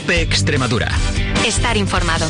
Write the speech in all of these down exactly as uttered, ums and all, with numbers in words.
COPE Extremadura. Estar informado.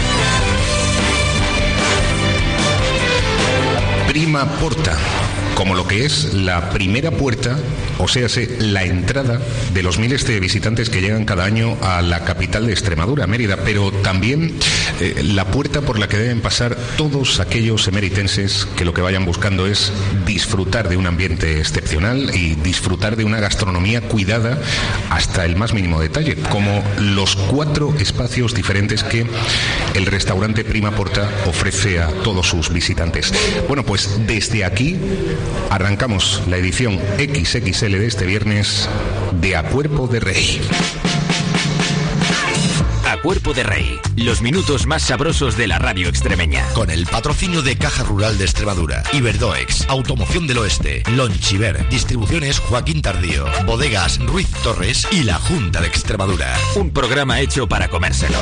Prima Porta, como lo que es la primera puerta, o sea, la entrada de los miles de visitantes que llegan cada año a la capital de Extremadura, Mérida, pero también eh, la puerta por la que deben pasar todos aquellos emeritenses que lo que vayan buscando es disfrutar de un ambiente excepcional y disfrutar de una gastronomía cuidada hasta el más mínimo detalle, como los cuatro espacios diferentes que el restaurante Prima Porta ofrece a todos sus visitantes. Bueno, pues desde aquí arrancamos la edición equis equis ele de este viernes de A Cuerpo de Rey. A Cuerpo de Rey, los minutos más sabrosos de la radio extremeña. Con el patrocinio de Caja Rural de Extremadura, Iberdoex, Automoción del Oeste, Lonchiver, Distribuciones Joaquín Tardío, Bodegas Ruiz Torres y la Junta de Extremadura. Un programa hecho para comérselo.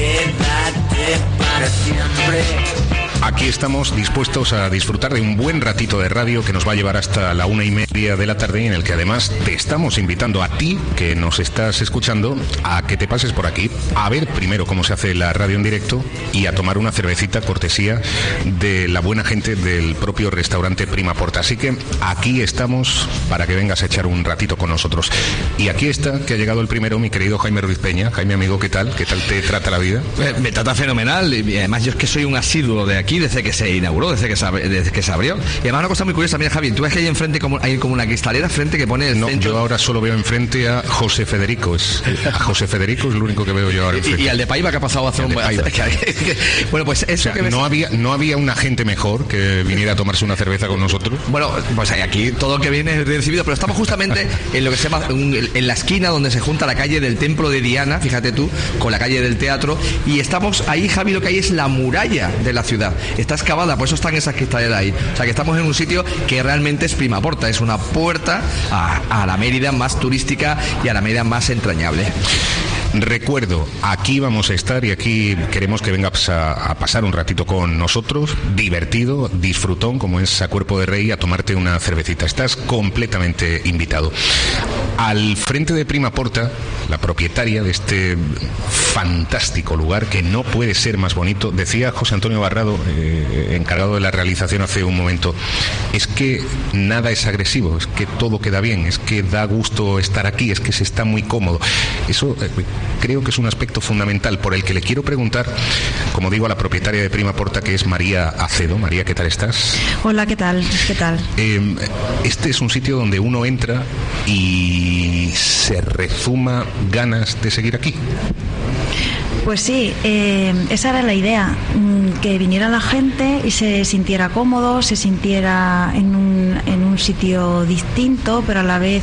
Quédate para siempre. Aquí estamos dispuestos a disfrutar de un buen ratito de radio que nos va a llevar hasta la una y media de la tarde, en el que además te estamos invitando a ti, que nos estás escuchando, a que te pases por aquí, a ver primero cómo se hace la radio en directo y a tomar una cervecita cortesía de la buena gente del propio restaurante Prima Porta. Así que aquí estamos para que vengas a echar un ratito con nosotros. Y aquí está, que ha llegado el primero, mi querido Jaime Ruiz Peña. Jaime, amigo, ¿qué tal? ¿Qué tal te trata la vida? Me, me trata fenomenal, y además yo es que soy un asiduo de aquí desde que se inauguró, desde que se, desde que se abrió. Y además una cosa muy curiosa, mira, Javi, tú ves que hay enfrente como, hay como una cristalera frente que pone el No, centro. Yo ahora solo veo enfrente a José Federico. Es, a José Federico es lo único que veo yo ahora enfrente. Y, y al de Paiva que ha pasado a hacer un buen... Bueno, pues eso, o sea, que ves... no había no había una gente mejor que viniera a tomarse una cerveza con nosotros. Bueno, pues aquí todo lo que viene es recibido, pero estamos justamente en lo que se llama un, en la esquina donde se junta la calle del Templo de Diana, fíjate tú, con la calle del Teatro, y estamos ahí, Javi, lo que hay es la muralla de la ciudad. Está excavada, por eso están esas cristaleras ahí. O sea, que estamos en un sitio que realmente es Prima Porta, es una puerta a, a la Mérida más turística y a la Mérida más entrañable. Recuerdo, aquí vamos a estar y aquí queremos que vengas a, a pasar un ratito con nosotros, divertido, disfrutón, como es A Cuerpo de Rey, a tomarte una cervecita. Estás completamente invitado. Al frente de Prima Porta, la propietaria de este fantástico lugar, que no puede ser más bonito, decía José Antonio Barrado, eh, encargado de la realización hace un momento, es que nada es agresivo, es que todo queda bien, es que da gusto estar aquí, es que se está muy cómodo. Eso eh, creo que es un aspecto fundamental por el que le quiero preguntar, como digo, a la propietaria de Prima Porta, que es María Acedo. María, ¿qué tal estás? Hola, ¿qué tal? ¿Qué tal? Eh, este es un sitio donde uno entra y se rezuma ganas de seguir aquí. Pues sí, eh, esa era la idea, que viniera la gente y se sintiera cómodo, se sintiera en un, en un sitio distinto, pero a la vez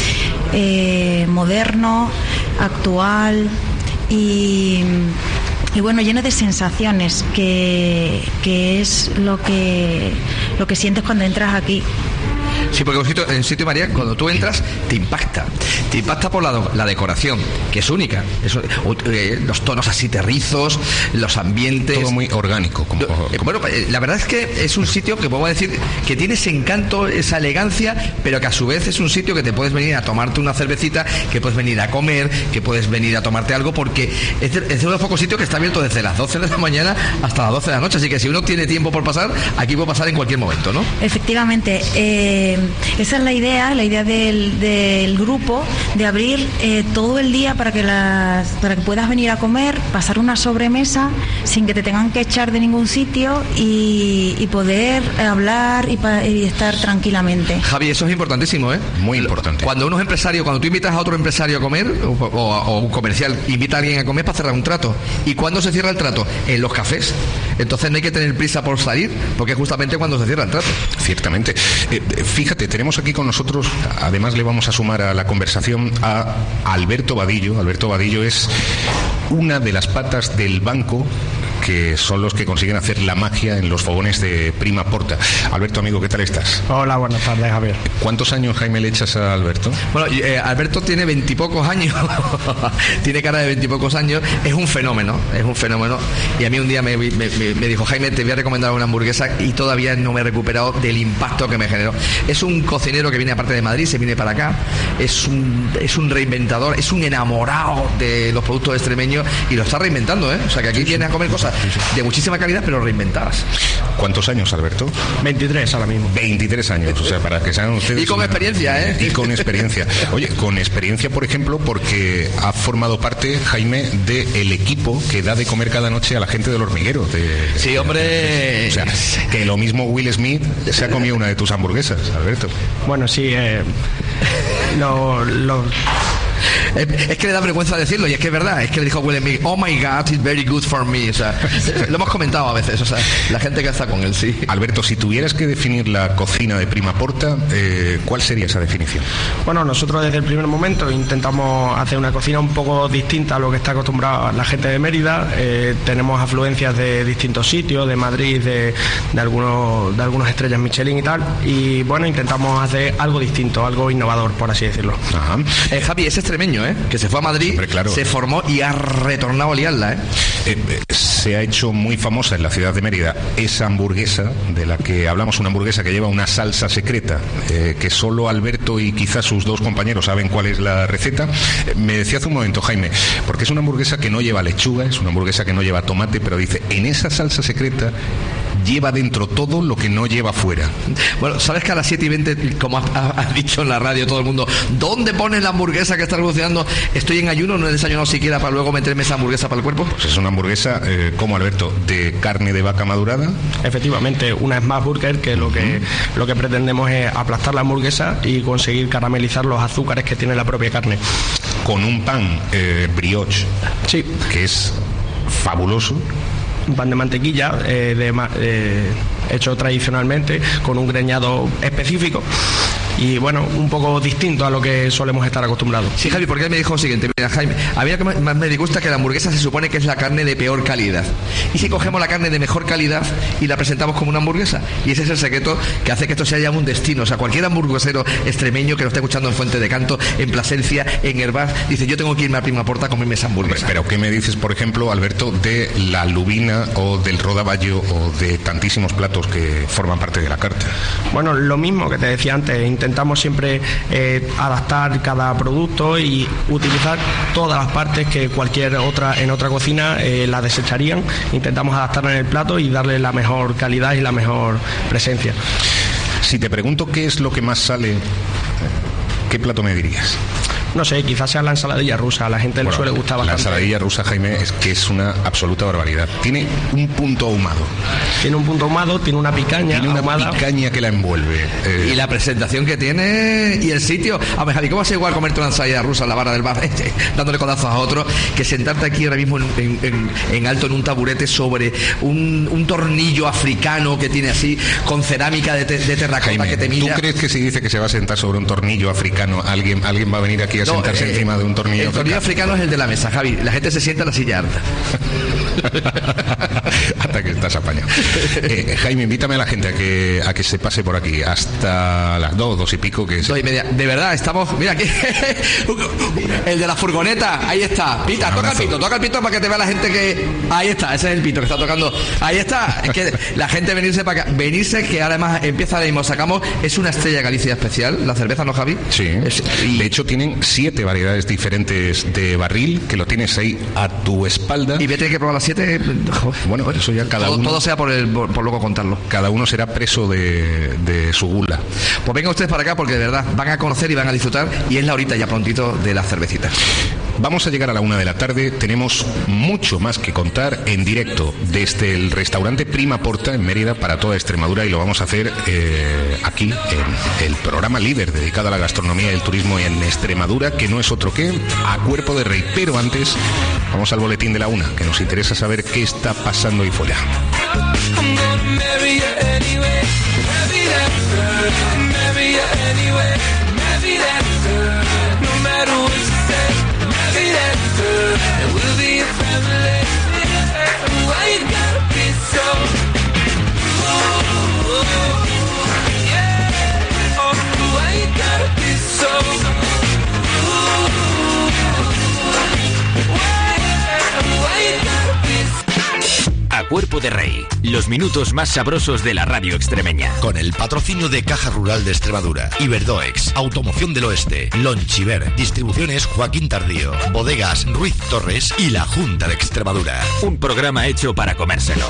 eh, moderno, actual y, y bueno, lleno de sensaciones, que, que es lo que, lo que sientes cuando entras aquí. Sí, porque un sitio, en sitio María, cuando tú entras, te impacta. Te impacta por la, la decoración, que es única. Eso, eh, los tonos así terrizos, los ambientes. Todo muy orgánico. Como... Eh, bueno, la verdad es que es un sitio que podemos decir que tiene ese encanto, esa elegancia, pero que a su vez es un sitio que te puedes venir a tomarte una cervecita, que puedes venir a comer, que puedes venir a tomarte algo, porque es de, es de uno de los pocos sitios que está abierto desde las doce de la mañana hasta las doce de la noche. Así que si uno tiene tiempo por pasar, aquí puede pasar en cualquier momento, ¿no? Efectivamente. Eh... Esa es la idea, la idea del, del grupo, de abrir eh, todo el día para que las, para que puedas venir a comer, pasar una sobremesa sin que te tengan que echar de ningún sitio y, y poder hablar y, pa, y estar tranquilamente. Javi, eso es importantísimo, ¿eh? Muy importante. Cuando uno es empresario, cuando tú invitas a otro empresario a comer, o, o, o un comercial invita a alguien a comer para cerrar un trato. ¿Y cuándo se cierra el trato? En los cafés. Entonces no hay que tener prisa por salir, porque es justamente cuando se cierra el trato. Ciertamente. Eh, fíjate, tenemos aquí con nosotros, además le vamos a sumar a la conversación a Alberto Vadillo. Alberto Vadillo es una de las patas del banco que son los que consiguen hacer la magia en los fogones de Prima Porta. Alberto, amigo, ¿qué tal estás? Hola, buenas tardes, Javier. ¿Cuántos años, Jaime, le echas a Alberto? Bueno, eh, Alberto tiene veintipocos años, tiene cara de veintipocos años, es un fenómeno, es un fenómeno. Y a mí un día me, me, me dijo, Jaime, te voy a recomendar una hamburguesa, y todavía no me he recuperado del impacto que me generó. Es un cocinero que viene aparte de Madrid, se viene para acá, es un, es un reinventador, es un enamorado de los productos extremeños y lo está reinventando, ¿eh? O sea que aquí sí, viene sí. a comer cosas de muchísima calidad, pero reinventadas. ¿Cuántos años, Alberto? veintitrés ahora mismo. veintitrés años, o sea, para que sean ustedes... Y con una... experiencia, ¿eh? Y con experiencia. Oye, con experiencia, por ejemplo, porque ha formado parte, Jaime, del equipo que da de comer cada noche a la gente del hormiguero. De... Sí, hombre... O sea, que lo mismo Will Smith se ha comido una de tus hamburguesas, Alberto. Bueno, sí, eh... lo... lo... Es que le da vergüenza decirlo, y es que es verdad, es que le dijo Will Smith, oh my God, it's very good for me. O sea, lo hemos comentado a veces, o sea, la gente que está con él, sí. Alberto, si tuvieras que definir la cocina de Prima Porta, eh, ¿cuál sería esa definición? Bueno, nosotros desde el primer momento intentamos hacer una cocina un poco distinta a lo que está acostumbrada la gente de Mérida. Eh, tenemos afluencias de distintos sitios, de Madrid, de, de, algunos, de algunas estrellas Michelin y tal, y bueno, intentamos hacer algo distinto, algo innovador, por así decirlo. Ajá. Eh, Javi, ese extremeño, ¿eh? Que se fue a Madrid, Hombre, claro. se formó y ha retornado a liarla, ¿eh? Eh, eh, se ha hecho muy famosa en la ciudad de Mérida esa hamburguesa de la que hablamos, una hamburguesa que lleva una salsa secreta, eh, que solo Alberto y quizás sus dos compañeros saben cuál es la receta. Eh, me decía hace un momento, Jaime, porque es una hamburguesa que no lleva lechuga, es una hamburguesa que no lleva tomate, pero dice, en esa salsa secreta lleva dentro todo lo que no lleva fuera. Bueno, ¿sabes que a las siete y veinte, como has ha, ha dicho en la radio todo el mundo, ¿dónde pones la hamburguesa que estás revolucionando? Estoy en ayuno, no he desayunado siquiera para luego meterme esa hamburguesa para el cuerpo. Pues es una hamburguesa, eh, como Alberto, de carne de vaca madurada. Efectivamente, una Smash Burger que, uh-huh. lo que lo que pretendemos es aplastar la hamburguesa y conseguir caramelizar los azúcares que tiene la propia carne. Con un pan eh, brioche, sí, que es fabuloso. Un pan de mantequilla eh, de, eh, hecho tradicionalmente con un greñado específico y bueno, un poco distinto a lo que solemos estar acostumbrados. Sí, Javi, porque él me dijo lo siguiente, mira, Jaime, a mí lo que más me disgusta que la hamburguesa se supone que es la carne de peor calidad, y si cogemos la carne de mejor calidad y la presentamos como una hamburguesa, y ese es el secreto que hace que esto sea ya un destino. O sea, cualquier hamburguesero extremeño que lo esté escuchando en Fuente de Canto, en Plasencia, en Herbaz, dice, yo tengo que irme a Prima Porta a comerme esa hamburguesa. Pero ¿qué me dices, por ejemplo, Alberto, de la lubina o del rodaballo o de tantísimos platos que forman parte de la carta? Bueno, lo mismo que te decía antes, intentamos siempre eh, adaptar cada producto y utilizar todas las partes que cualquier otra en otra cocina eh, la desecharían. Intentamos adaptarla en el plato y darle la mejor calidad y la mejor presencia. Si te pregunto qué es lo que más sale, ¿qué plato me dirías? No sé, quizás sea la ensaladilla rusa, a la gente bueno, le suele gustar bastante. La ensaladilla rusa, Jaime, es que es una absoluta barbaridad. Tiene un punto ahumado. Tiene un punto ahumado, tiene una picaña Tiene una ahumada. picaña que la envuelve. Eh... Y la presentación que tiene y el sitio. A ver, Javi, ¿cómo es igual comerte una ensaladilla rusa en la barra del bar, dándole codazos a otro, que sentarte aquí ahora mismo en, en, en, en alto en un taburete sobre un, un tornillo africano que tiene así, con cerámica de, te, de terracota, Jaime, que te mira? ¿Tú crees que si dice que se va a sentar sobre un tornillo africano, alguien, alguien va a venir aquí a no, sentarse eh, encima de un tornillo el africano? tornillo africano es el de la mesa, Javi. La gente se sienta en la silla alta. Hasta que estás apañado. Eh, Jaime, invítame a la gente a que a que se pase por aquí hasta las dos, dos y pico. Que dos y media. De verdad, estamos. Mira aquí. El de la furgoneta. Ahí está. Pita, toca el pito, toca el pito para que te vea la gente que. Ahí está, ese es el pito que está tocando. Ahí está. Es que la gente venirse para acá. Venirse, que además empieza ahora mismo. Sacamos. Es una Estrella Galicia especial. La cerveza, ¿no, Javi? Sí. Es, y... De hecho, tienen siete variedades diferentes de barril que lo tienes ahí a tu espalda. Y voy a tener que probar las siete. Joder. Bueno, eso ya cada todo, uno. Todo sea por, el, por, por luego contarlo. Cada uno será preso de, de su gula. Pues vengan ustedes para acá porque de verdad van a conocer y van a disfrutar. Y es la horita ya prontito de la cervecita. Vamos a llegar a la una de la tarde. Tenemos mucho más que contar en directo desde el restaurante Prima Porta en Mérida para toda Extremadura, y lo vamos a hacer eh, aquí en el programa líder dedicado a la gastronomía y el turismo en Extremadura, que no es otro que A Cuerpo de Rey. Pero antes vamos al boletín de la una, que nos interesa saber qué está pasando ahí fuera. And we'll be a family. Why you got Cuerpo de Rey. Los minutos más sabrosos de la radio extremeña. Con el patrocinio de Caja Rural de Extremadura, Iberdoex, Automoción del Oeste, Lonchiver, Distribuciones Joaquín Tardío, Bodegas Ruiz Torres y la Junta de Extremadura. Un programa hecho para comérselo.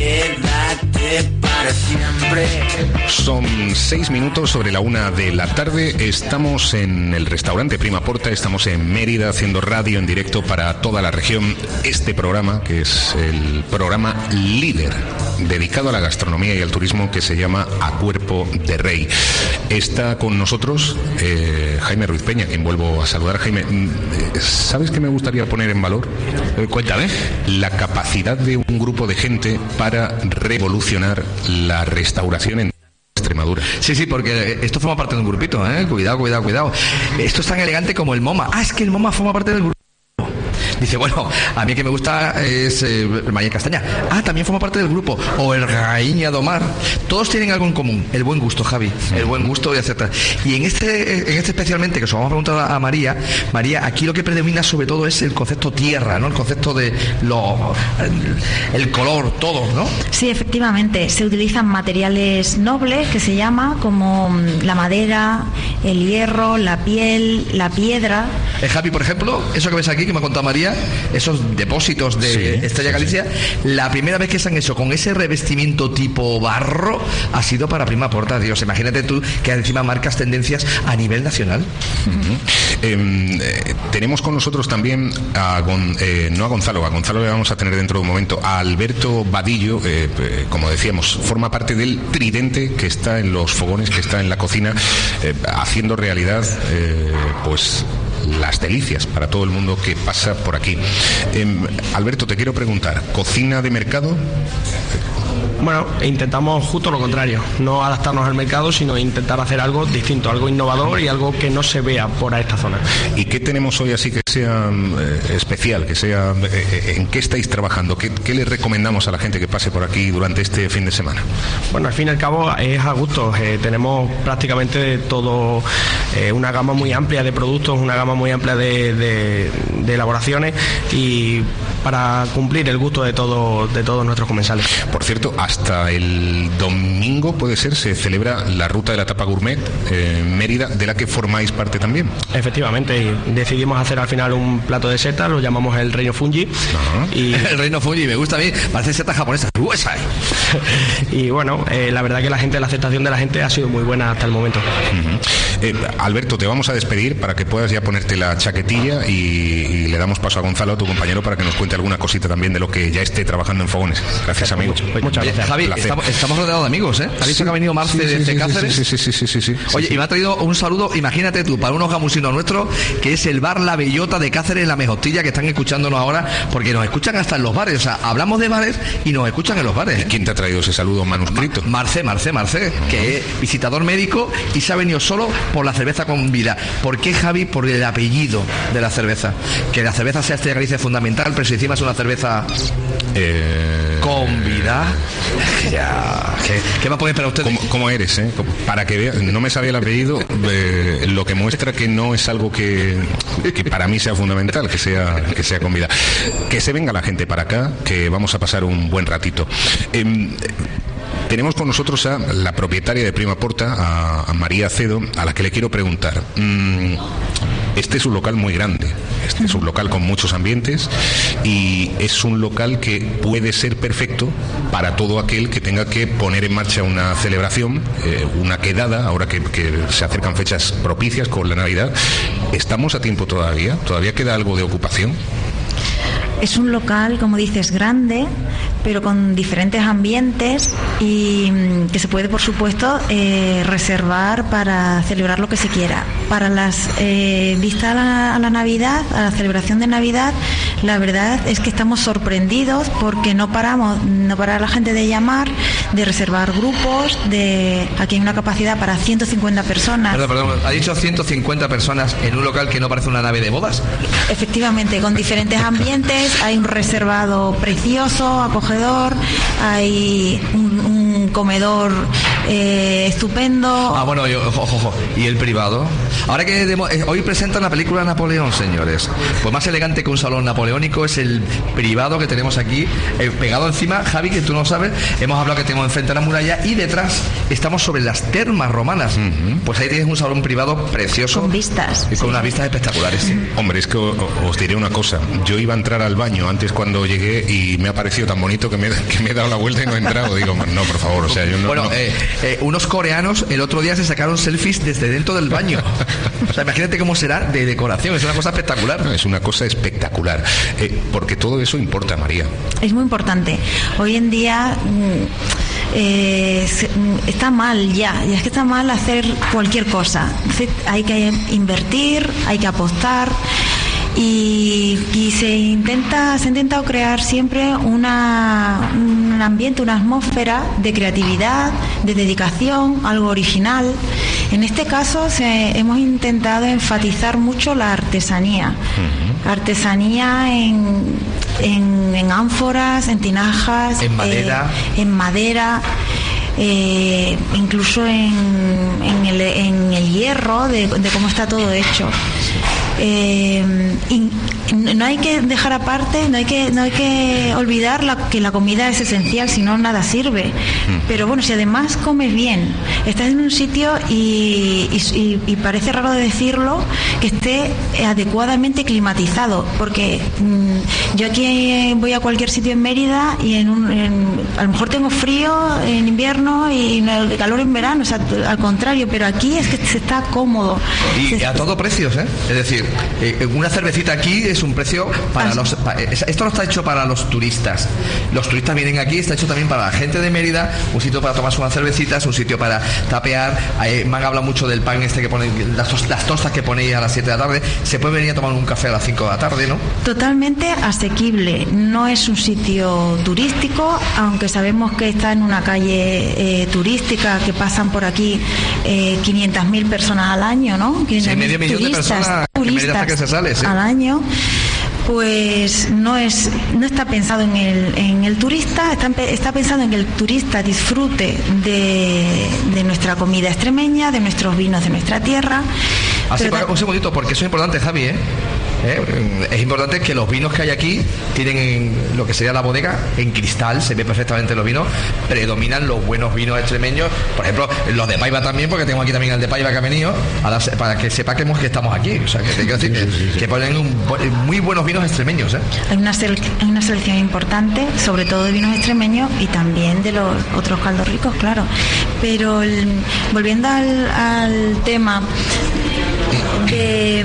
Quédate para siempre. Son seis minutos sobre la una de la tarde. Estamos en el restaurante Prima Porta, estamos en Mérida haciendo radio en directo para toda la región. Este programa, que es el programa líder dedicado a la gastronomía y al turismo, que se llama A Cuerpo de Rey. Está con nosotros eh, Jaime Ruiz Peña, quien vuelvo a saludar. Jaime, ¿sabes qué me gustaría poner en valor? Eh, cuéntame. La capacidad de un grupo de gente para revolucionar la restauración en Extremadura. Sí, sí, porque esto forma parte de un grupito, ¿eh? Cuidado, cuidado, cuidado. Esto es tan elegante como el MoMA. Ah, es que el MoMA forma parte del grupo. Dice, bueno, a mí que me gusta es eh, María Castaña. Ah, también forma parte del grupo. O el Raíña Domar. Todos tienen algo en común. El buen gusto, Javi. El buen gusto, y etcétera. Y en este, en este especialmente, que os vamos a preguntar a María, María, aquí lo que predomina sobre todo es el concepto tierra, ¿no? El concepto de lo, el, el color, todo, ¿no? Sí, efectivamente. Se utilizan materiales nobles, que se llama, como la madera, el hierro, la piel, la piedra. Eh, Javi, por ejemplo, eso que ves aquí, que me ha contado María, esos depósitos de sí, Estrella Galicia, sí, sí. La primera vez que se han hecho con ese revestimiento tipo barro ha sido para Prima Porta. Dios, imagínate tú que encima marcas tendencias a nivel nacional. Uh-huh. eh, eh, tenemos con nosotros también a Gon, eh, no a Gonzalo, a Gonzalo le vamos a tener dentro de un momento, a Alberto Vadillo, eh, eh, como decíamos, forma parte del tridente que está en los fogones, que está en la cocina, eh, haciendo realidad eh, pues las delicias para todo el mundo que pasa por aquí. Eh, Alberto, te quiero preguntar, ¿cocina de mercado? Bueno, intentamos justo lo contrario, no adaptarnos al mercado, sino intentar hacer algo distinto, algo innovador y algo que no se vea por esta zona. ¿Y qué tenemos hoy así que sea eh, especial, que sea eh, en qué estáis trabajando? ¿Qué, qué les recomendamos a la gente que pase por aquí durante este fin de semana? Bueno, al fin y al cabo es a gusto, eh, tenemos prácticamente todo, eh, una gama muy amplia de productos, una gama muy amplia de, de, de elaboraciones, y para cumplir el gusto de, todo, de todos nuestros comensales. Por cierto, hasta el domingo, puede ser, se celebra la Ruta de la Tapa Gourmet en eh, Mérida, de la que formáis parte también. Efectivamente, y decidimos hacer al final un plato de seta, lo llamamos el Reino Fungi. Uh-huh. Y el Reino Fungi, me gusta a mí, parece seta japonesa. Y bueno, eh, la verdad que la gente, la aceptación de la gente ha sido muy buena hasta el momento. Uh-huh. eh, Alberto, te vamos a despedir para que puedas ya ponerte la chaquetilla, y, y le damos paso a Gonzalo, a tu compañero, para que nos cuente alguna cosita también de lo que ya esté trabajando en Fogones. Gracias, amigo. Muchas, muchas gracias. Javi, estamos, estamos rodeados de amigos, ¿eh? ¿Has visto sí, que ha venido Marce sí, de, sí, de Cáceres? Sí, sí, sí, sí, sí, sí, Oye, sí, y me ha traído un saludo, imagínate tú, para unos gamusinos nuestros, que es el bar La Bellota de Cáceres, La Mejostilla, que están escuchándonos ahora, porque nos escuchan hasta en los bares. O sea, hablamos de bares y nos escuchan en los bares, ¿eh? ¿Quién te ha traído ese saludo manuscrito? Ma- Marce, Marce, Marce, uh-huh. que es visitador médico y se ha venido solo por la cerveza con vida. ¿Por qué, Javi? Por el apellido de la cerveza. Que la cerveza sea Estrella Galicia es fundamental, pero si encima es una cerveza eh... con vida. Ya. ¿Qué, ¿Qué va a poner para ustedes? ¿Cómo, cómo eres, eh? Para que vean, no me sabía el apellido, eh, lo que muestra que no es algo que, que para mí sea fundamental, que sea, que sea con vida. Que se venga la gente para acá, que vamos a pasar un buen ratito. Eh, Tenemos con nosotros a la propietaria de Prima Porta, a, a María Acedo, a la que le quiero preguntar. Mm, este es un local muy grande, este es un local con muchos ambientes, y es un local que puede ser perfecto para todo aquel que tenga que poner en marcha una celebración, eh, una quedada, ahora que, que se acercan fechas propicias con la Navidad. ¿Estamos a tiempo todavía? ¿Todavía queda algo de ocupación? Es un local, como dices, grande, pero con diferentes ambientes, y que se puede, por supuesto, eh, reservar para celebrar lo que se quiera. Para las eh, vistas a la, a la Navidad, a la celebración de Navidad, la verdad es que estamos sorprendidos porque no paramos, no para la gente de llamar, de reservar grupos, de aquí hay una capacidad para ciento cincuenta personas. Perdón, perdón, ha dicho ciento cincuenta personas en un local que no parece una nave de bodas. Efectivamente, con diferentes ambientes. Hay un reservado precioso, acogedor, hay un, un comedor eh, estupendo. Ah, bueno, yo, ojo, ojo. ¿Y el privado? Ahora que demo, eh, hoy presentan la película Napoleón, señores. Pues más elegante que un salón napoleónico es el privado que tenemos aquí, eh, pegado encima. Javi, que tú no sabes, hemos hablado que tenemos enfrente a la muralla y detrás estamos sobre las termas romanas. Uh-huh. Pues ahí tienes un salón privado precioso. Con vistas. Y con sí. unas vistas espectaculares. Sí. Hombre, es que os, os diré una cosa. Yo iba a entrar al baño antes cuando llegué y me ha parecido tan bonito que me, que me he dado la vuelta y no he entrado. Digo, no, por favor, o sea, yo no... Bueno, no... Eh, eh, unos coreanos el otro día se sacaron selfies desde dentro del baño. O sea, imagínate cómo será de decoración. Es una cosa espectacular. No, es una cosa espectacular. Eh, porque todo eso importa, María. Es muy importante. Hoy en día... Eh, está mal ya, ya es que está mal hacer cualquier cosa. Hay que invertir, hay que apostar y, y se intenta se ha intentado crear siempre una, un ambiente, una atmósfera de creatividad, de dedicación, algo original. En este caso se, hemos intentado enfatizar mucho la artesanía, uh-huh. artesanía en, en, en ánforas, en tinajas, en madera, eh, en madera. Eh, incluso en, en, el, en el hierro de, de cómo está todo hecho. Eh, y no hay que dejar aparte, no hay que no hay que olvidar la, que la comida es esencial, si no nada sirve. Pero bueno, si además comes bien, estás en un sitio y, y, y parece raro de decirlo, que esté adecuadamente climatizado, porque mmm, yo aquí voy a cualquier sitio en Mérida y en un, en, a lo mejor tengo frío en invierno y calor en verano, o sea, al contrario, pero aquí es que se está cómodo. Y se, a todo precios, ¿eh? Es decir, eh, una cervecita aquí es un precio para los... Para, esto no está hecho para los turistas. Los turistas vienen aquí, está hecho también para la gente de Mérida, un sitio para tomarse unas cervecitas, un sitio para tapear. Eh, me han hablado mucho del pan este que ponen, las, las tostas que ponéis a las siete de la tarde. Se puede venir a tomar un café a las cinco de la tarde, ¿no? Totalmente asequible. No es un sitio turístico, aunque sabemos que está en una calle eh, turística, que pasan por aquí eh, quinientas mil personas al año, ¿no? Sí, medio millón de personas en Mérida que se sale, ¿sí? Al año. Pues no es no está pensado en el en el turista, está, está pensado en que el turista disfrute de, de nuestra comida extremeña, de nuestros vinos de nuestra tierra. Así, Pero, un segundito, porque eso es importante, Javi, ¿eh? ¿Eh? Es importante que los vinos que hay aquí tienen lo que sería la bodega en cristal, se ve perfectamente los vinos, predominan los buenos vinos extremeños, por ejemplo los de Paiva también, porque tengo aquí también el de Paiva que ha venido a la, para que sepa que, hemos, que estamos aquí, o sea, que te quiero decir sí, sí, sí. que ponen un, muy buenos vinos extremeños, ¿eh? Hay una, sele- hay una selección importante, sobre todo de vinos extremeños y también de los otros caldos ricos, claro, pero el, volviendo al, al tema de,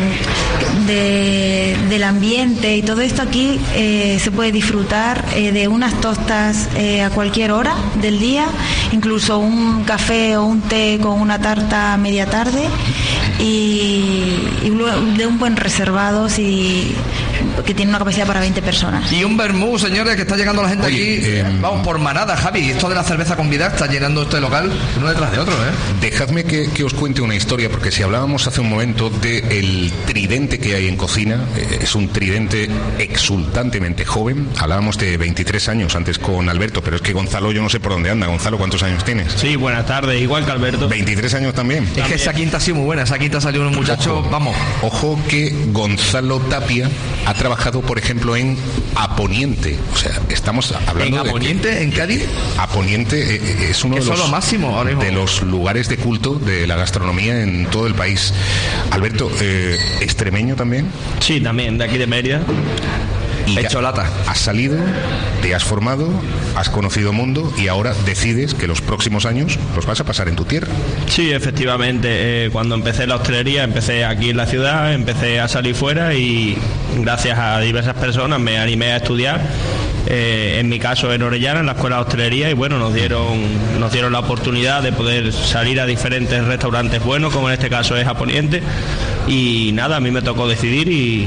de, del ambiente y todo esto, aquí eh, se puede disfrutar eh, de unas tostas eh, a cualquier hora del día, incluso un café o un té con una tarta a media tarde y, y de un buen reservado si, que tiene una capacidad para veinte personas. Y un vermú, señores, que está llegando la gente. Oye, aquí eh, vamos por manada, Javi. Esto de la cerveza con vida está llenando este local uno detrás de otro, ¿eh? Dejadme que, que os cuente una historia, porque si hablábamos hace un momento del tridente que hay en cocina, eh, es un tridente exultantemente joven. Hablábamos de veintitrés años antes con Alberto, pero es que Gonzalo yo no sé por dónde anda. Gonzalo, ¿cuántos años tienes? Sí, buenas tardes, igual que Alberto. veintitrés años también. Es que esa quinta ha sido muy buena, esa quinta salió un muchacho, ojo, vamos. Ojo que Gonzalo Tapia ha trabajado, por ejemplo, en Aponiente. O sea, estamos hablando ¿En de... Aponiente, en Cádiz? Aponiente eh, es uno de los, máximo, de los lugares de culto de la gastronomía en todo el país. Alberto, eh, ¿extremeño también? Sí, también, de aquí de Mérida. Y hecho lata. Has salido, te has formado, has conocido mundo y ahora decides que los próximos años los vas a pasar en tu tierra. Sí, efectivamente. Eh, cuando empecé la hostelería, empecé aquí en la ciudad, empecé a salir fuera y gracias a diversas personas me animé a estudiar. Eh, en mi caso en Orellana, en la escuela de hostelería, y bueno, nos dieron nos dieron la oportunidad de poder salir a diferentes restaurantes buenos, como en este caso es Aponiente, y nada, a mí me tocó decidir y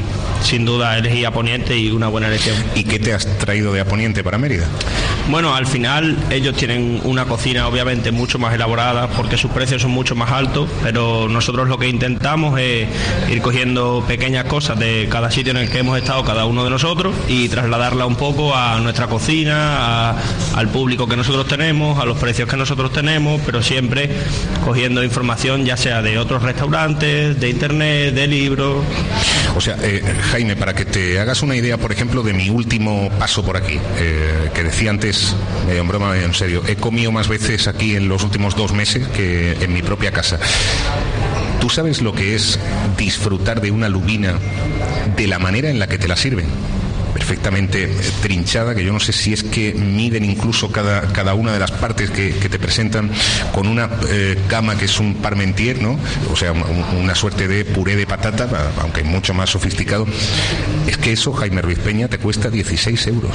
sin duda elegí a Poniente y una buena elección. ¿Y qué te has traído de a Poniente para Mérida? Bueno, al final ellos tienen una cocina obviamente mucho más elaborada porque sus precios son mucho más altos, pero nosotros lo que intentamos es ir cogiendo pequeñas cosas de cada sitio en el que hemos estado cada uno de nosotros y trasladarla un poco a nuestra cocina, a, al público que nosotros tenemos, a los precios que nosotros tenemos, pero siempre cogiendo información ya sea de otros restaurantes, de internet, de libros. O sea, eh, Jaime, para que te hagas una idea, por ejemplo, de mi último paso por aquí, eh, que decía antes, medio en broma, medio en serio, he comido más veces aquí en los últimos dos meses que en mi propia casa. ¿Tú sabes lo que es disfrutar de una lubina de la manera en la que te la sirven? Perfectamente trinchada, que yo no sé si es que miden incluso cada, cada una de las partes que, que te presentan con una eh, gama que es un parmentier, ¿no? O sea, una, una suerte de puré de patata, aunque mucho más sofisticado. Es que eso, Jaime Ruiz Peña, te cuesta dieciséis euros.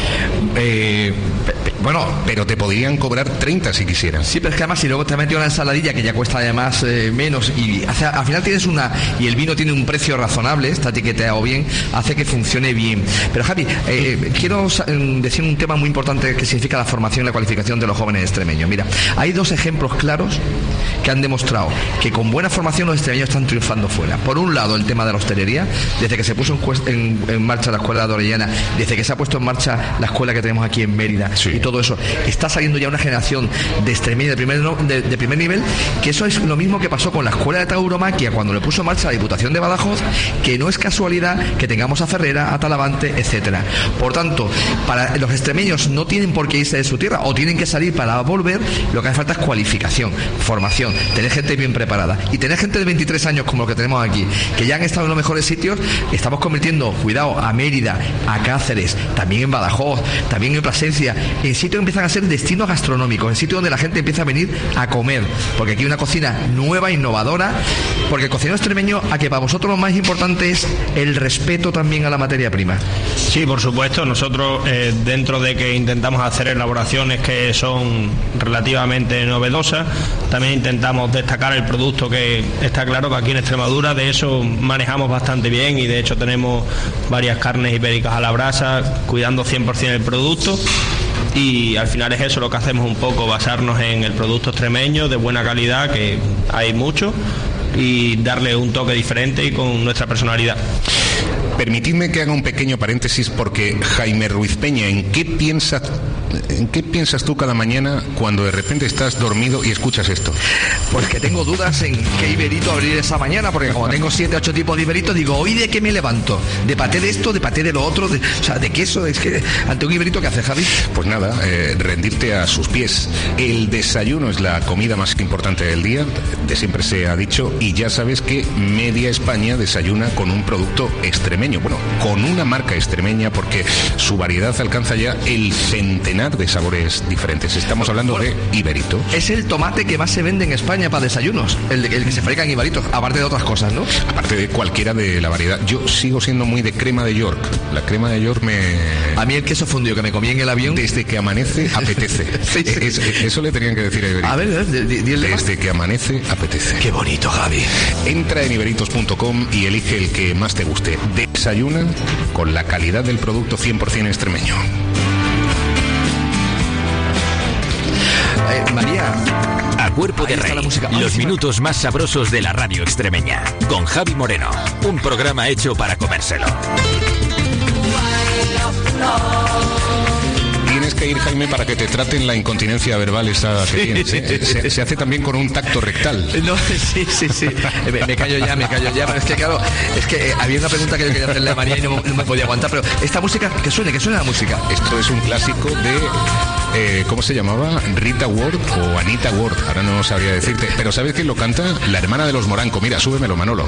Eh, bueno, pero te podrían cobrar treinta si quisieran. Sí, pero es que además si luego te has metido una ensaladilla que ya cuesta además eh, menos y hace, al final tienes una, y el vino tiene un precio razonable, está etiquetado bien, hace que funcione bien. Pero Javi, eh, quiero decir un tema muy importante que significa la formación y la cualificación de los jóvenes extremeños. Mira, hay dos ejemplos claros que han demostrado que con buena formación los extremeños están triunfando fuera. Por un lado, el tema de la hostelería, desde que se puso en, en, en marcha la escuela de Orellana, desde que se ha puesto en marcha la escuela que tenemos aquí en Mérida, sí, y todo eso, está saliendo ya una generación de extremeños de primer, de, de primer nivel, que eso es lo mismo que pasó con la escuela de tauromaquia cuando le puso en marcha la Diputación de Badajoz, que no es casualidad que tengamos a Ferrera, a Talavante, etcétera. Por tanto, para los extremeños no tienen por qué irse de su tierra o tienen que salir para volver. Lo que hace falta es cualificación, formación, tener gente bien preparada y tener gente de veintitrés años como lo que tenemos aquí, que ya han estado en los mejores sitios. Estamos convirtiendo, cuidado, a Mérida, a Cáceres, también en Badajoz, también en Plasencia, en sitios que empiezan a ser destinos gastronómicos, en sitios donde la gente empieza a venir a comer, porque aquí hay una cocina nueva, innovadora, porque el cocinero extremeño, a que para vosotros lo más importante es el respeto también a la materia prima. Sí, por supuesto, nosotros eh, dentro de que intentamos hacer elaboraciones que son relativamente novedosas, también intentamos destacar el producto, que está claro que aquí en Extremadura de eso manejamos bastante bien y de hecho tenemos varias carnes ibéricas a la brasa, cuidando cien por ciento el producto. Y al final es eso lo que hacemos un poco, basarnos en el producto extremeño de buena calidad, que hay mucho, y darle un toque diferente y con nuestra personalidad. Permitidme que haga un pequeño paréntesis porque, Jaime Ruiz Peña, ¿en qué piensas, en qué piensas tú cada mañana cuando de repente estás dormido y escuchas esto? Pues que tengo dudas en qué iberito abrir esa mañana, porque como tengo siete, ocho tipos de iberitos, digo, ¿hoy de qué me levanto? ¿De paté de esto, de paté de lo otro? De, o sea, ¿de queso? Es que ante un iberito, ¿qué hace, Javi? Pues nada, eh, rendirte a sus pies. El desayuno es la comida más importante del día, de siempre se ha dicho, y ya sabes que media España desayuna con un producto extremeño. Bueno, con una marca extremeña, porque su variedad alcanza ya el centenar de sabores diferentes. Estamos hablando de Iberito. Es el tomate que más se vende en España para desayunos, el, de, el que se fabrica en Iberitos, aparte de otras cosas, ¿no? Aparte de cualquiera de la variedad. Yo sigo siendo muy de crema de York. La crema de York me... A mí el queso fundido que me comí en el avión... Desde que amanece, apetece. Sí, sí. Es, eso le tenían que decir a Iberito. A ver, d- d- d- desde que amanece, apetece. Qué bonito, Javi. Entra en iberitos punto com y elige el que más te guste. Desayuna con la calidad del producto cien por ciento extremeño. Eh, María. A Cuerpo de Rey, los minutos más sabrosos de la radio extremeña. Con Javi Moreno, un programa hecho para comérselo. Tienes que ir, Jaime, para que te traten la incontinencia verbal esa que tienes, ¿eh? se, se hace también con un tacto rectal. No, sí, sí, sí. Me, me callo ya, me callo ya. Pero es que, claro, es que eh, había una pregunta que yo quería hacerle a María y no, no me podía aguantar. Pero esta música, que suene, que suene la música. Esto es un clásico de... Eh, ¿cómo se llamaba? Rita Ward o Anita Ward, ahora no sabría decirte. Pero ¿sabes quién lo canta? La hermana de los Moranco. Mira, súbemelo, Manolo.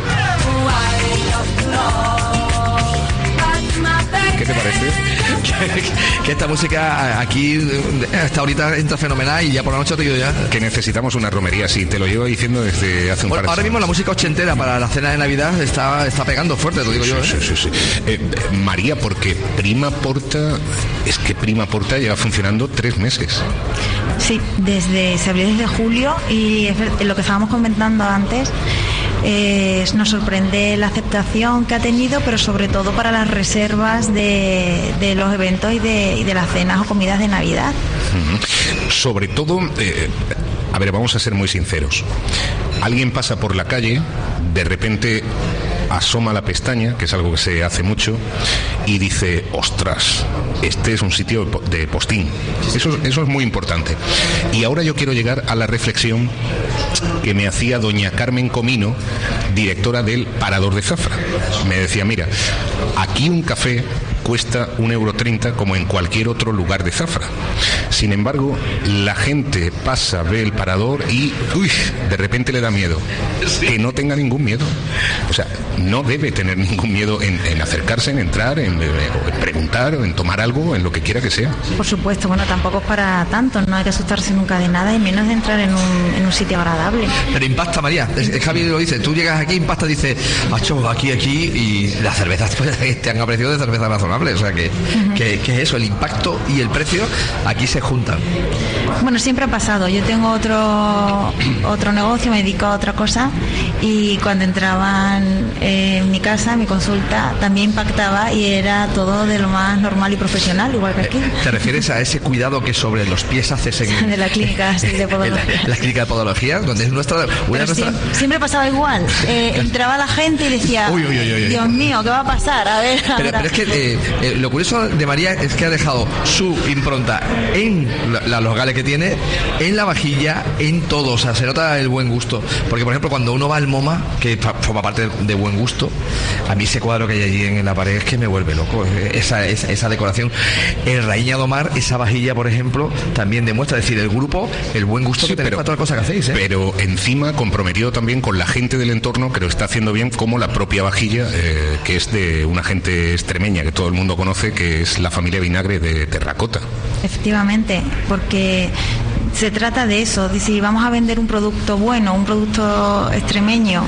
¿Qué te parece? que, que esta música aquí hasta ahorita entra fenomenal y ya por la noche te digo ya que necesitamos una romería así, te lo llevo diciendo desde hace un bueno, par de ahora mismo la música ochentera para la cena de Navidad está, está pegando fuerte, te digo sí, yo sí, ¿eh? sí, sí. Eh, María, porque Prima Porta es que Prima Porta lleva funcionando tres meses. Sí, desde se abrió desde julio y es lo que estábamos comentando antes. Eh, nos sorprende la aceptación que ha tenido, pero sobre todo para las reservas de, de los eventos y de, y de las cenas o comidas de Navidad. Uh-huh. Sobre todo, eh, a ver, vamos a ser muy sinceros. Alguien pasa por la calle, de repente asoma la pestaña, que es algo que se hace mucho, y dice, ostras, este es un sitio de postín. Eso, eso es muy importante. Y ahora yo quiero llegar a la reflexión que me hacía doña Carmen Comino, directora del Parador de Zafra. Me decía, mira, aquí un café cuesta un euro treinta como en cualquier otro lugar de Zafra. Sin embargo, la gente pasa, ve el parador y uy, de repente le da miedo. Sí. Que no tenga ningún miedo. O sea, no debe tener ningún miedo en, en acercarse, en entrar, en, en preguntar, en tomar algo, en lo que quiera que sea. Por supuesto, bueno, tampoco es para tanto, no hay que asustarse nunca de nada y menos de entrar en un, en un sitio agradable. Pero impacta, María. Javi lo dice, tú llegas aquí, impacta, dice, macho, aquí, aquí, y las cervezas pues, te han aparecido de cerveza razonable. O sea que, uh-huh. que, que eso, el impacto y el precio aquí se juntan. Bueno, siempre ha pasado. Yo tengo otro otro negocio, me dedico a otra cosa y cuando entraban en mi casa, en mi consulta, también impactaba y era todo de lo más normal y profesional, igual que aquí. ¿Te refieres a ese cuidado que sobre los pies haces en de la clínica sí, de podología? La, la clínica de podología, donde es nuestra... Una nuestra... Sí, siempre pasaba igual. Eh, entraba la gente y decía, uy, uy, uy, uy, Dios mío, ¿qué va a pasar? A ver, pero, pero es que eh, eh, lo curioso de María es que ha dejado su impronta en la, los gales que tiene, en la vajilla, en todo. O sea, se nota el buen gusto. Porque, por ejemplo, cuando uno va al MoMA, que forma parte de buen gusto, a mí ese cuadro que hay allí en la pared es que me vuelve loco. Esa, esa, esa decoración. En Raíña do Mar, esa vajilla, por ejemplo, también demuestra, es decir, el grupo, el buen gusto sí, que tenéis para todas las cosas que hacéis. ¿eh? Pero encima comprometido también con la gente del entorno que lo está haciendo bien, como la propia vajilla, eh, que es de una gente extremeña que todo el mundo conoce, que es la familia Vinagre de Terracota. Efectivamente, porque se trata de eso, de si vamos a vender un producto bueno, un producto extremeño,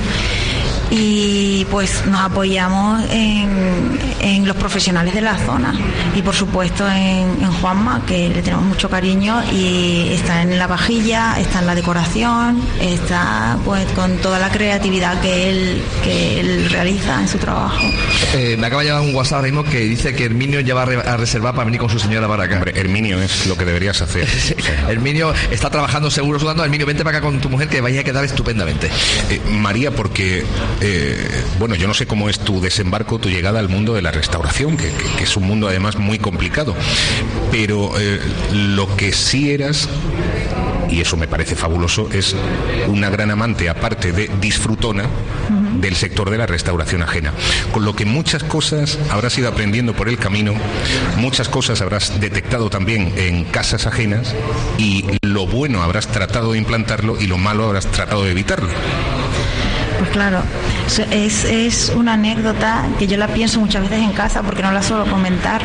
y pues nos apoyamos en, en los profesionales de la zona y por supuesto en, en Juanma, que le tenemos mucho cariño y está en la vajilla, está en la decoración, está pues con toda la creatividad que él que él realiza en su trabajo. Eh, me acaba de llegar un WhatsApp ahora mismo que dice que Herminio ya va a, re- a reservar para venir con su señora para acá. Hombre, Herminio es lo que deberías hacer. Herminio está trabajando seguro sudando. Herminio, vente para acá con tu mujer que vaya a quedar estupendamente. Eh, María, porque Eh, bueno, yo no sé cómo es tu desembarco, tu llegada al mundo de la restauración, que, que, que es un mundo además muy complicado, pero eh, lo que sí eras, y eso me parece fabuloso, es una gran amante, aparte de disfrutona, uh-huh. del sector de la restauración ajena, con lo que muchas cosas habrás ido aprendiendo por el camino, muchas cosas habrás detectado también en casas ajenas, y lo bueno habrás tratado de implantarlo y lo malo habrás tratado de evitarlo. Pues claro, es, es una anécdota que yo la pienso muchas veces en casa porque no la suelo comentar,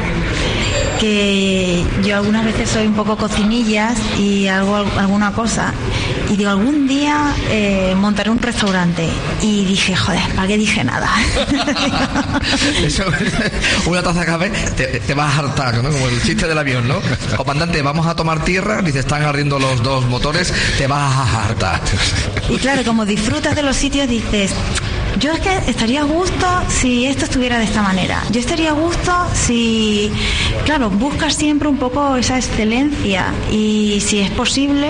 que yo algunas veces soy un poco cocinillas y hago alguna cosa y digo, algún día eh, montaré un restaurante y dije, joder, ¿para qué dije nada? Eso, una taza de café te, te vas a hartar, ¿no? Como el chiste del avión, ¿no? Comandante, vamos a tomar tierra, dice, están ardiendo los dos motores, te vas a hartar. Y claro, como disfrutas de los sitios, dices, yo es que estaría a gusto si esto estuviera de esta manera. Yo estaría a gusto si, claro, buscas siempre un poco esa excelencia y si es posible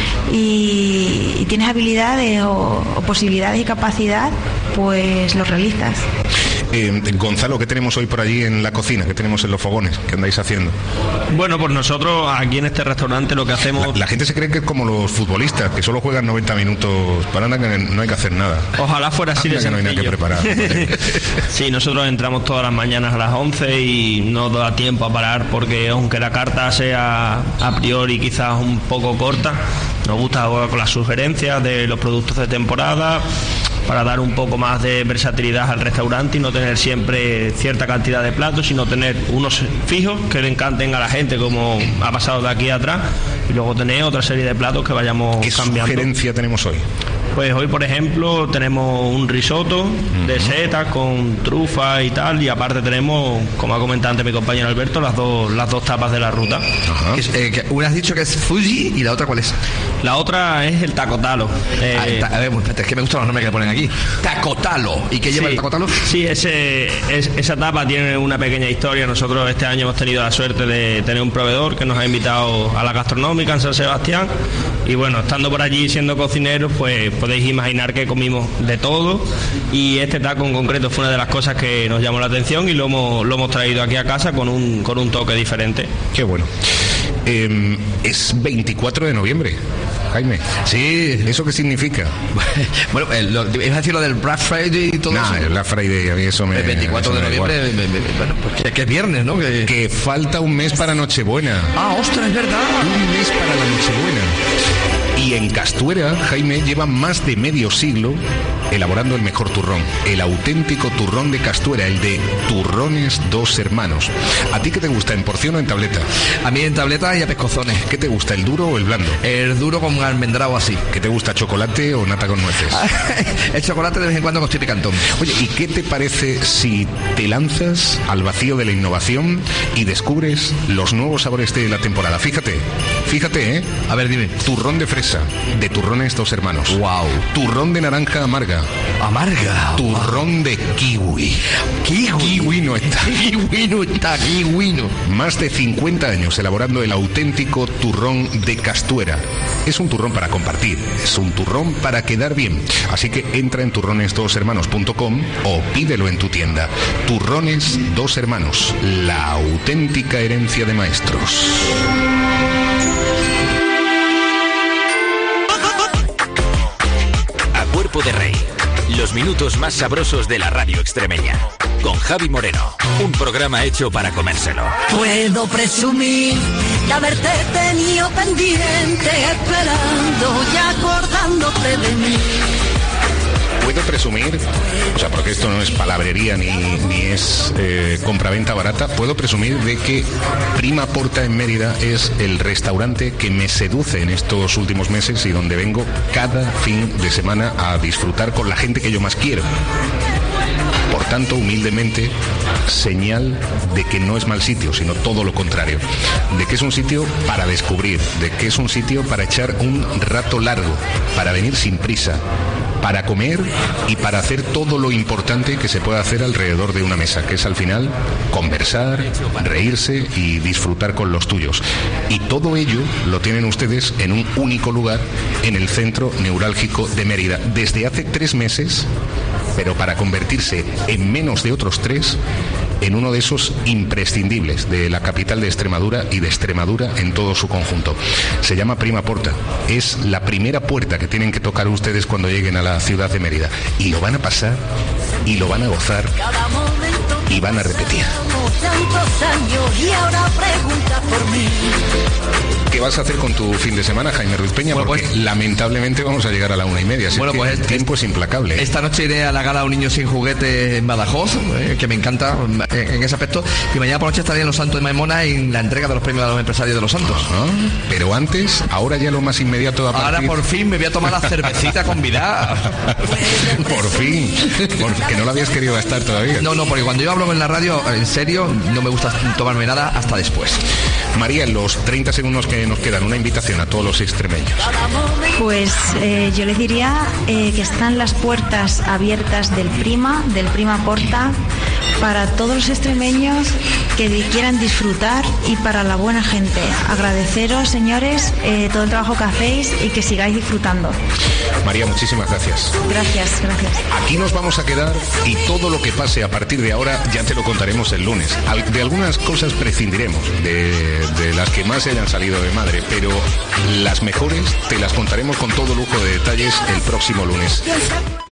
y, y tienes habilidades o, o posibilidades y capacidad, pues lo realizas. Eh, Gonzalo, ¿qué tenemos hoy por allí en la cocina? ¿Qué tenemos en los fogones? ¿Qué andáis haciendo? Bueno, pues nosotros aquí en este restaurante lo que hacemos... La, la gente se cree que es como los futbolistas, que solo juegan noventa minutos para nada, que no hay que hacer nada. Ojalá fuera así de sencillo. No hay nada que preparar. Sí, nosotros entramos todas las mañanas a las once y no da tiempo a parar porque aunque la carta sea a priori quizás un poco corta, nos gusta con las sugerencias de los productos de temporada, para dar un poco más de versatilidad al restaurante y no tener siempre cierta cantidad de platos, sino tener unos fijos que le encanten a la gente, como ha pasado de aquí atrás, y luego tener otra serie de platos que vayamos ¿Qué cambiando. ¿Qué sugerencia tenemos hoy? Pues hoy, por ejemplo, tenemos un risotto uh-huh. de setas con trufa y tal, y aparte tenemos, como ha comentado antes mi compañero Alberto, las dos las dos tapas de la ruta. Uh-huh. Que, eh, que una has dicho que es Fuji y la otra ¿cuál es? La otra es el tacotalo. Eh, ah, ta- a ver, espérate, es que me gustan los nombres que ponen aquí. Tacotalo. ¿Y qué lleva sí, el tacotalo? Sí, ese, es, esa etapa tiene una pequeña historia. Nosotros este año hemos tenido la suerte de tener un proveedor que nos ha invitado a la gastronómica en San Sebastián. Y bueno, estando por allí siendo cocineros, pues podéis imaginar que comimos de todo. Y este taco en concreto fue una de las cosas que nos llamó la atención y lo hemos, lo hemos traído aquí a casa con un, con un toque diferente. Qué bueno. Eh, es veinticuatro de noviembre, Jaime. Sí. ¿Eso qué significa? Bueno, eh, lo, ibas a decir lo del Black Friday y todo Nah, eso. el Black Friday, a mí eso me... El veinticuatro eso de me da noviembre, me, me, me, bueno, pues que, que es viernes, ¿no? Que... que falta un mes para Nochebuena. Ah, ostras, es verdad. Un mes para la Nochebuena. Y en Castuera, Jaime lleva más de medio siglo elaborando el mejor turrón, el auténtico turrón de Castuera, el de Turrones Dos Hermanos. ¿A ti qué te gusta, en porción o en tableta? A mí en tableta y a pescozones. ¿Qué te gusta, el duro o el blando? El duro con almendrado así. ¿Qué te gusta, chocolate o nata con nueces? El chocolate de vez en cuando con chip picantón. Oye, ¿y qué te parece si te lanzas al vacío de la innovación y descubres los nuevos sabores de la temporada? Fíjate, fíjate, ¿eh? A ver, dime. Turrón de fresa, de Turrones Dos Hermanos. Wow. Turrón de naranja amarga. Amarga. Turrón de kiwi. Kiwi. Kiwi no está. Kiwi no está, kiwi no. Más de cincuenta años elaborando el auténtico turrón de Castuera. Es un turrón para compartir, es un turrón para quedar bien. Así que entra en turrones dos hermanos punto com o pídelo en tu tienda. Turrones Dos Hermanos, la auténtica herencia de maestros. A Cuerpo de Rey, los minutos más sabrosos de la radio extremeña. Con Javi Moreno, un programa hecho para comérselo. Puedo presumir de haberte tenido pendiente, esperando y acordándote de mí. Puedo presumir, o sea, porque esto no es palabrería ni, ni es eh, compraventa barata, puedo presumir de que Prima Porta en Mérida es el restaurante que me seduce en estos últimos meses y donde vengo cada fin de semana a disfrutar con la gente que yo más quiero. Por tanto, humildemente, señal de que no es mal sitio, sino todo lo contrario. De que es un sitio para descubrir, de que es un sitio para echar un rato largo, para venir sin prisa, para comer y para hacer todo lo importante que se puede hacer alrededor de una mesa, que es al final conversar, reírse y disfrutar con los tuyos. Y todo ello lo tienen ustedes en un único lugar, en el centro neurálgico de Mérida, desde hace tres meses, pero para convertirse en menos de otros tres en uno de esos imprescindibles de la capital de Extremadura y de Extremadura en todo su conjunto. Se llama Prima Porta. Es la primera puerta que tienen que tocar ustedes cuando lleguen a la ciudad de Mérida. Y lo van a pasar, y lo van a gozar, y van a repetir. ¿Qué vas a hacer con tu fin de semana, Jaime Ruiz Peña? Bueno, Porque pues, lamentablemente vamos a llegar a la una y media. Así bueno, que pues el tiempo es implacable. Esta noche iré a la gala Un Niño Sin Juguete en Badajoz, eh, que me encanta en, en ese aspecto. Y mañana por noche estaré en Los Santos de Maimona en la entrega de los premios a los empresarios de Los Santos. Ah, pero antes, ahora ya lo más inmediato a partir... Ahora por fin me voy a tomar la cervecita con Vidal. Por fin. Porque no lo habías querido gastar todavía. No, no, porque cuando yo hablo en la radio, en serio, no me gusta tomarme nada hasta después. María, en los treinta segundos que nos quedan, una invitación a todos los extremeños. Pues eh, yo les diría eh, que están las puertas abiertas del Prima, del Prima Porta, para todos los extremeños que quieran disfrutar y para la buena gente. Agradeceros, señores, eh, todo el trabajo que hacéis y que sigáis disfrutando. María, muchísimas gracias. Gracias, gracias. Aquí nos vamos a quedar y todo lo que pase a partir de ahora ya te lo contaremos el lunes. De algunas cosas prescindiremos, de, de las que más se hayan salido de madre, pero las mejores te las contaremos con todo lujo de detalles el próximo lunes.